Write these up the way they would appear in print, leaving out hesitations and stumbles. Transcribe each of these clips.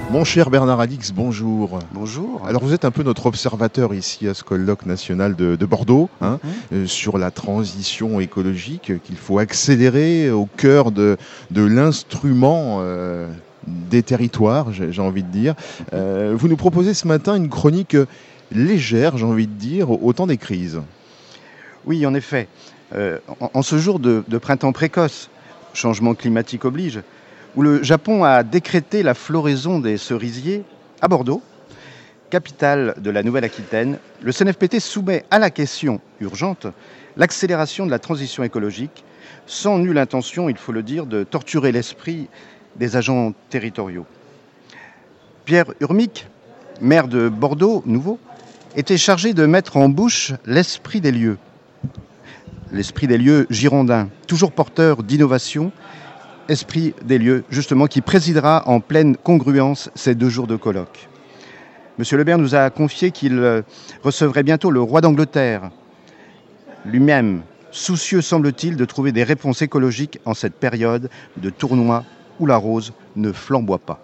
Mon cher Bernard Alix, bonjour. Bonjour. Alors vous êtes un peu notre observateur ici à ce colloque national de Bordeaux, sur la transition écologique qu'il faut accélérer au cœur de l'instrument des territoires, j'ai envie de dire. Vous nous proposez ce matin une chronique légère, j'ai envie de dire, au temps des crises. Oui, en effet. En ce jour de printemps précoce, changement climatique oblige, où le Japon a décrété la floraison des cerisiers à Bordeaux, capitale de la Nouvelle-Aquitaine, le CNFPT soumet à la question urgente l'accélération de la transition écologique, sans nulle intention, il faut le dire, de torturer l'esprit des agents territoriaux. Pierre Urmic, maire de Bordeaux, nouveau, était chargé de mettre en bouche l'esprit des lieux girondins, toujours porteur d'innovation, esprit des lieux, justement, qui présidera en pleine congruence ces 2 jours de colloque. Monsieur Le Maire nous a confié qu'il recevrait bientôt le roi d'Angleterre, lui-même, soucieux, semble-t-il, de trouver des réponses écologiques en cette période de tournoi où la rose ne flamboie pas.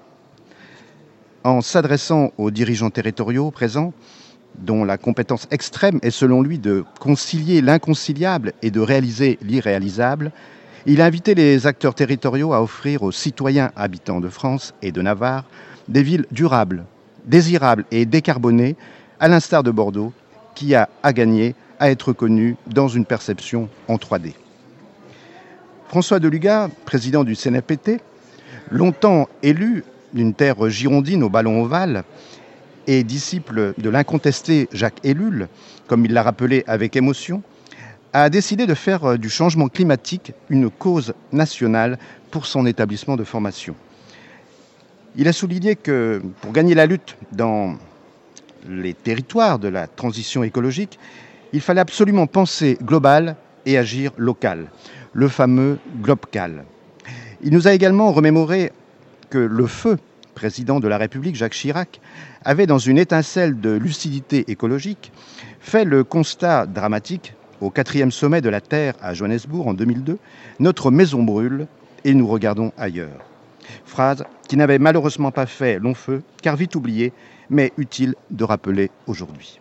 En s'adressant aux dirigeants territoriaux présents, dont la compétence extrême est selon lui de concilier l'inconciliable et de réaliser l'irréalisable, il a invité les acteurs territoriaux à offrir aux citoyens habitants de France et de Navarre des villes durables, désirables et décarbonées, à l'instar de Bordeaux, qui a à gagner à être connu dans une perception en 3D. François Deluga, président du CNFPT, longtemps élu d'une terre girondine au ballon ovale et disciple de l'incontesté Jacques Ellul, comme il l'a rappelé avec émotion, a décidé de faire du changement climatique une cause nationale pour son établissement de formation. Il a souligné que pour gagner la lutte dans les territoires de la transition écologique, il fallait absolument penser global et agir local, le fameux GlobCal. Il nous a également remémoré que le feu président de la République, Jacques Chirac, avait, dans une étincelle de lucidité écologique, fait le constat dramatique au 4e sommet de la Terre à Johannesburg en 2002, « Notre maison brûle et nous regardons ailleurs ». Phrase qui n'avait malheureusement pas fait long feu, car vite oubliée, mais utile de rappeler aujourd'hui.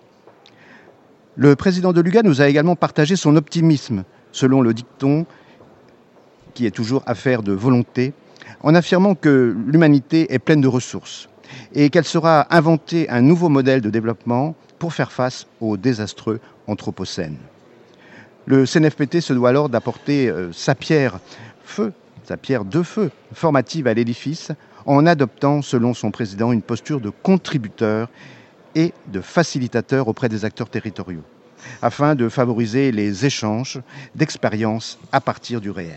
Le président Deluga nous a également partagé son optimisme, selon le dicton qui est toujours affaire de volonté, en affirmant que l'humanité est pleine de ressources et qu'elle saura inventer un nouveau modèle de développement pour faire face au désastreux anthropocène. Le CNFPT se doit alors d'apporter sa pierre de feu formative à l'édifice en adoptant, selon son président, une posture de contributeur et de facilitateur auprès des acteurs territoriaux, afin de favoriser les échanges d'expériences à partir du réel.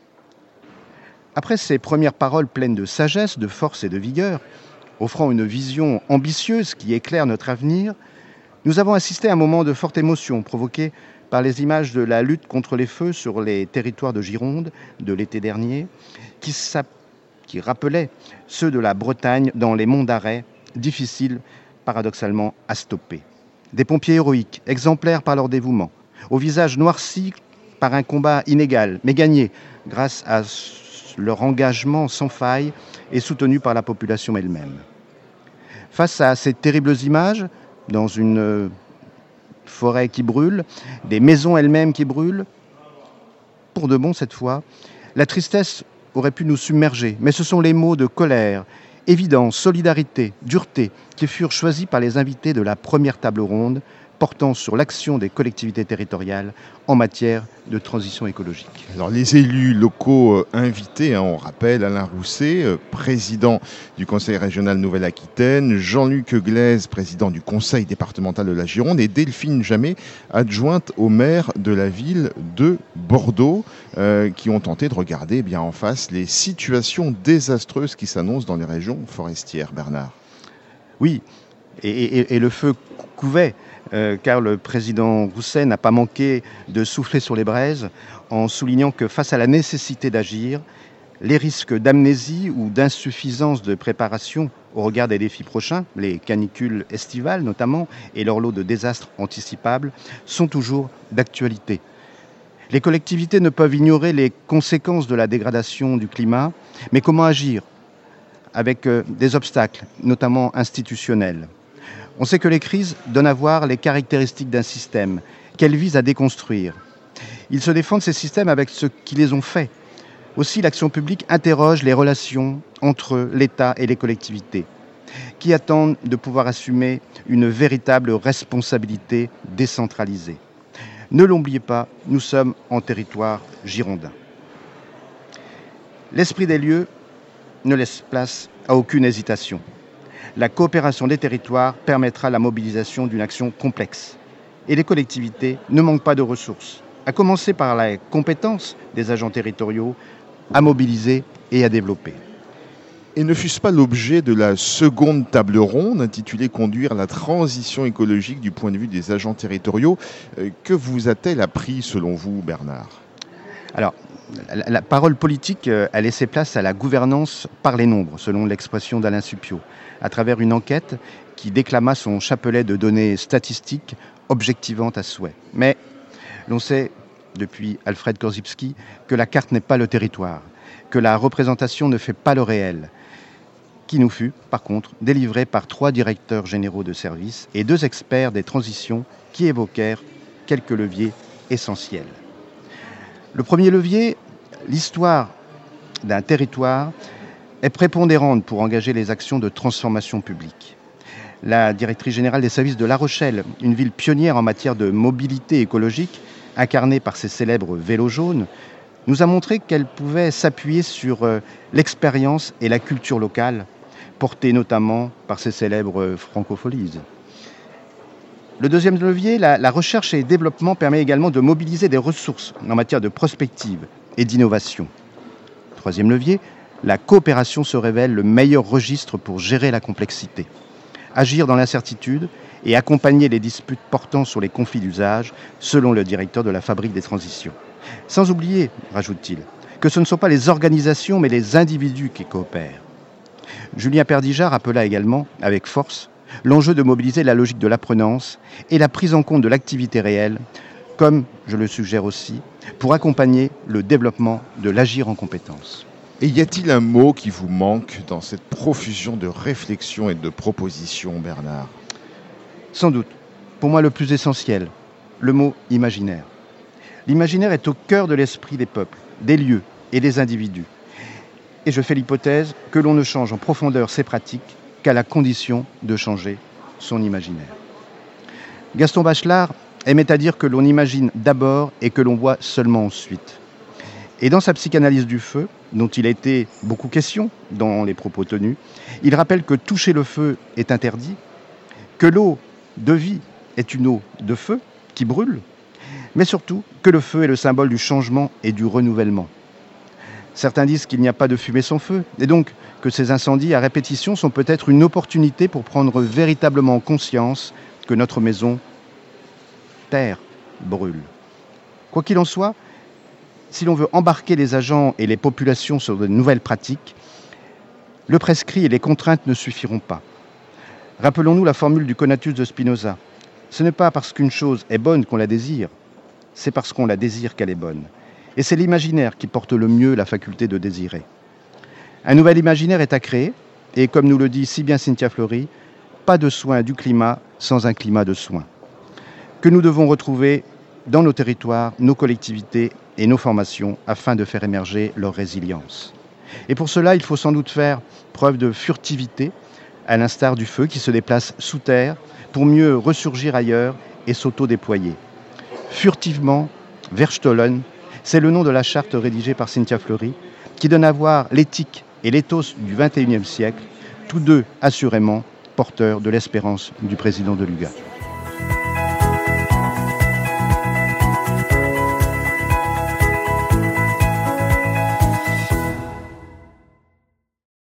Après ces premières paroles pleines de sagesse, de force et de vigueur, offrant une vision ambitieuse qui éclaire notre avenir, nous avons assisté à un moment de forte émotion provoqué par les images de la lutte contre les feux sur les territoires de Gironde de l'été dernier, qui rappelaient ceux de la Bretagne dans les monts d'arrêt, difficiles paradoxalement à stopper. Des pompiers héroïques, exemplaires par leur dévouement, au visage noirci par un combat inégal, mais gagné grâce à leur engagement sans faille et soutenu par la population elle-même. Face à ces terribles images, dans une forêt qui brûle, des maisons elles-mêmes qui brûlent, pour de bon cette fois, la tristesse aurait pu nous submerger, mais ce sont les mots de colère, évidence, solidarité, dureté qui furent choisis par les invités de la première table ronde portant sur l'action des collectivités territoriales en matière de transition écologique. Alors les élus locaux invités, on rappelle Alain Rousset, président du Conseil régional Nouvelle-Aquitaine, Jean-Luc Glaise, président du Conseil départemental de la Gironde, et Delphine Jamet, adjointe au maire de la ville de Bordeaux, qui ont tenté de regarder bien en face les situations désastreuses qui s'annoncent dans les régions forestières. Bernard. Oui, et le feu couvait. Car le président Rousset n'a pas manqué de souffler sur les braises en soulignant que face à la nécessité d'agir, les risques d'amnésie ou d'insuffisance de préparation au regard des défis prochains, les canicules estivales notamment, et leur lot de désastres anticipables, sont toujours d'actualité. Les collectivités ne peuvent ignorer les conséquences de la dégradation du climat, mais comment agir ? avec des obstacles, notamment institutionnels. On sait que les crises donnent à voir les caractéristiques d'un système qu'elles visent à déconstruire. Ils se défendent ces systèmes avec ce qui les ont faits. Aussi, l'action publique interroge les relations entre l'État et les collectivités, qui attendent de pouvoir assumer une véritable responsabilité décentralisée. Ne l'oubliez pas, nous sommes en territoire girondin. L'esprit des lieux ne laisse place à aucune hésitation. La coopération des territoires permettra la mobilisation d'une action complexe. Et les collectivités ne manquent pas de ressources, à commencer par la compétence des agents territoriaux à mobiliser et à développer. Et ne fût-ce pas l'objet de la seconde table ronde intitulée « Conduire la transition écologique du point de vue des agents territoriaux ». Que vous a-t-elle appris selon vous, Bernard ? Alors, la parole politique a laissé place à la gouvernance par les nombres, selon l'expression d'Alain Supiot, à travers une enquête qui déclama son chapelet de données statistiques objectivantes à souhait. Mais l'on sait, depuis Alfred Korzybski, que la carte n'est pas le territoire, que la représentation ne fait pas le réel, qui nous fut, par contre, délivré par 3 directeurs généraux de services et 2 experts des transitions qui évoquèrent quelques leviers essentiels. Le premier levier, l'histoire d'un territoire, est prépondérante pour engager les actions de transformation publique. La directrice générale des services de La Rochelle, une ville pionnière en matière de mobilité écologique, incarnée par ses célèbres vélos jaunes, nous a montré qu'elle pouvait s'appuyer sur l'expérience et la culture locale, portée notamment par ses célèbres francopholies. Le deuxième levier, la recherche et développement, permet également de mobiliser des ressources en matière de prospective et d'innovation. Troisième levier, la coopération se révèle le meilleur registre pour gérer la complexité. Agir dans l'incertitude et accompagner les disputes portant sur les conflits d'usage, selon le directeur de la Fabrique des Transitions. Sans oublier, rajoute-t-il, que ce ne sont pas les organisations mais les individus qui coopèrent. Julien Perdija rappela également, avec force, l'enjeu de mobiliser la logique de l'apprenance et la prise en compte de l'activité réelle, comme, je le suggère aussi, pour accompagner le développement de l'agir en compétences. Et y a-t-il un mot qui vous manque dans cette profusion de réflexions et de propositions, Bernard ? Sans doute. Pour moi, le plus essentiel, le mot imaginaire. L'imaginaire est au cœur de l'esprit des peuples, des lieux et des individus. Et je fais l'hypothèse que l'on ne change en profondeur ses pratiques qu'à la condition de changer son imaginaire. Gaston Bachelard aimait à dire que l'on imagine d'abord et que l'on voit seulement ensuite. Et dans sa psychanalyse du feu, dont il a été beaucoup question dans les propos tenus, il rappelle que toucher le feu est interdit, que l'eau de vie est une eau de feu qui brûle, mais surtout que le feu est le symbole du changement et du renouvellement. Certains disent qu'il n'y a pas de fumée sans feu, et donc que ces incendies à répétition sont peut-être une opportunité pour prendre véritablement conscience que notre maison, terre, brûle. Quoi qu'il en soit, si l'on veut embarquer les agents et les populations sur de nouvelles pratiques, le prescrit et les contraintes ne suffiront pas. Rappelons-nous la formule du Conatus de Spinoza. Ce n'est pas parce qu'une chose est bonne qu'on la désire, c'est parce qu'on la désire qu'elle est bonne. Et c'est l'imaginaire qui porte le mieux la faculté de désirer. Un nouvel imaginaire est à créer, et comme nous le dit si bien Cynthia Fleury, pas de soins du climat sans un climat de soins, que nous devons retrouver dans nos territoires, nos collectivités et nos formations afin de faire émerger leur résilience. Et pour cela, il faut sans doute faire preuve de furtivité, à l'instar du feu qui se déplace sous terre pour mieux ressurgir ailleurs et s'auto-déployer. Furtivement, Verstollen, c'est le nom de la charte rédigée par Cynthia Fleury, qui donne à voir l'éthique et l'éthos du XXIe siècle, tous deux assurément porteurs de l'espérance du président de l'UGA.